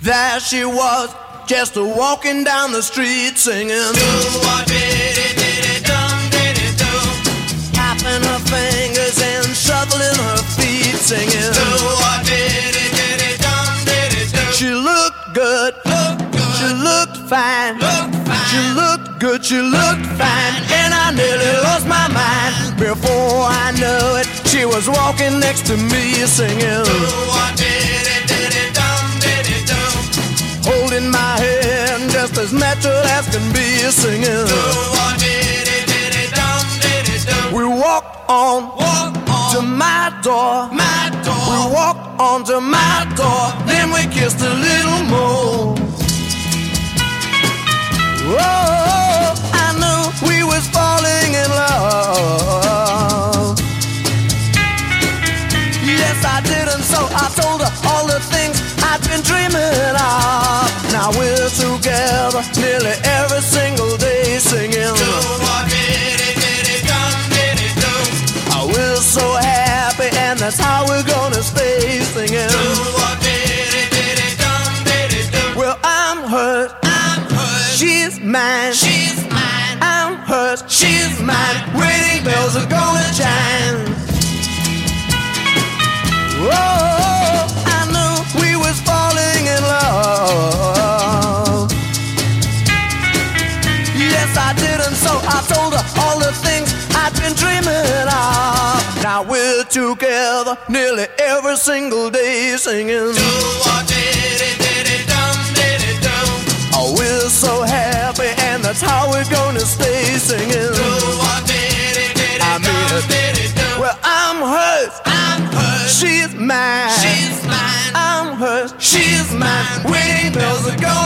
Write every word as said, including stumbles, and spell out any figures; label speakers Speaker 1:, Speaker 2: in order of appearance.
Speaker 1: There she was, just a walking down the street singing. Tapping her fingers and shuffling her feet singing. She looked good, she looked fine, she looked good, she looked fine, and I nearly lost my mind. Before I knew it, she was walking next to me singing. Holding my hand just as natural as can be singing. We walked on, walk on to my door, my door. We walked on to my door, then we kissed a little more. Oh, I knew we was falling in love. Yes, I did, and so I told her all the things I've been dreaming of. Now we're together nearly every single day singing. Oh, we're so happy, and that's how we're gonna stay singing. Well, I'm hers, I'm hers. She's mine, she's mine. I'm hers, she's mine. Wedding bells are gonna chime. Oh, I knew we was falling in love. Yes, I did, and so I told her all the things I've been dreaming of. Now we're together nearly every single day singing. Oh, we're so happy, and that's how we're gonna stay singing. I mean it. Well, I'm hers, I'm hers. She's mine, she's mine. I'm hers, she's mine. Wedding bells are going.